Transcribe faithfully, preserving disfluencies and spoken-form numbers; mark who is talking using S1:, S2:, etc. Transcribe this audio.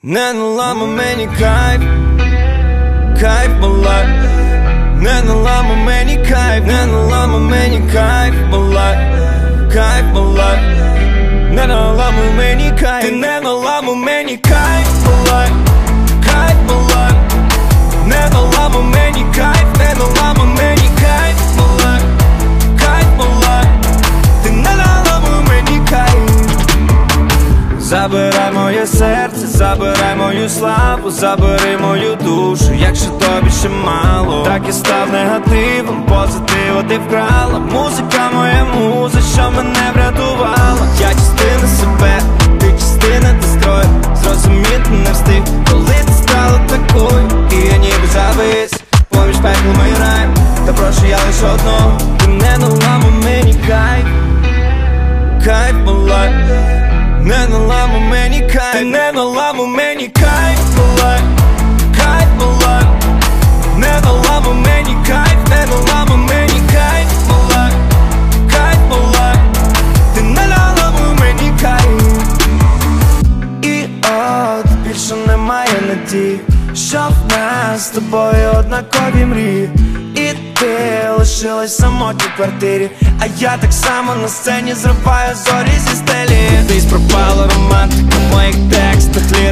S1: Не наламай мені кайф, кайф, мала. Не наламай мені кайф, не наламай мені кайф, мала. Кайф, мала. Не наламай мені кайф, ти не наламай мені кайф, мала. Кайф, мала. Не наламай мені кайф, не наламай мені кайф, мала. Кайф, мала. Ти не наламай мені кайф. Забирай моє серце, забирай мою славу, забери мою душу, якщо тобі ще мало. Так і став негативом, позитива ти вкрала. Музика моя муза, що мене врятувала. Я частина себе, ти частина дестрою. Зрозуміти не встиг, коли ти стала такою. І я ніби завис, поміж пеклом і раєм. Та прошу я лиш одного, ти не наламай мені кайф. Кайф, мала. Не наламай мені кайф, ти не наламай мені кайф, мала. Кайф, мала. Не наламай мені кайф, не наламай мені кайф, мала. Кайф, мала. Ти не наламай мені кайф. І от більше немає надії, що в нас з тобою однакові мрії. І ти лишилась самотній в квартирі, а я так само на сцені зриваю зорі зі стелі. Кудись пропала романтика в моїх текстах,